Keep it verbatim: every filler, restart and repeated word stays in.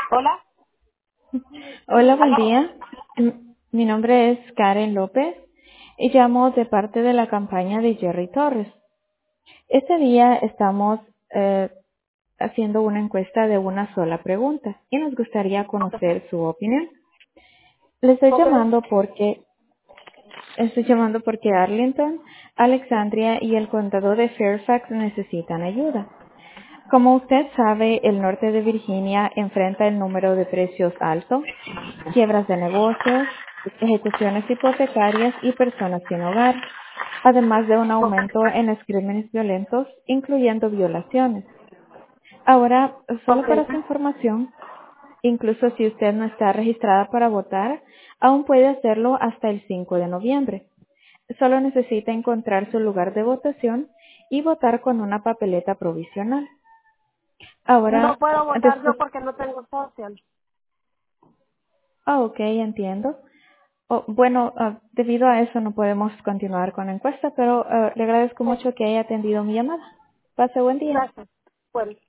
Hola. Hola, buen ¿Aló? día. M- Mi nombre es Karen López y llamo de parte de la campaña de Jerry Torres. Este día estamos eh, haciendo una encuesta de una sola pregunta y nos gustaría Ok. conocer su opinión. Le estoy Ok. llamando porque estoy llamando porque Arlington, Alexandria y el condado de Fairfax necesitan ayuda. Como usted sabe, el norte de Virginia enfrenta el número de precios alto, quiebras de negocios, ejecuciones hipotecarias y personas sin hogar, además de un Ok. aumento en los crímenes violentos, incluyendo violaciones. Ahora, solo Ok. para su información, incluso si usted no está registrada para votar, aún puede hacerlo hasta el cinco de noviembre. Solo necesita encontrar su lugar de votación y votar con una papeleta provisional. No Ahora, puedo votar yo después, porque no tengo social. ah, ok, entiendo. Oh, bueno, ah, debido a eso no podemos continuar con la encuesta, pero ah, le agradezco Ok. mucho que haya atendido mi llamada. Pase buen día. Gracias. Bueno.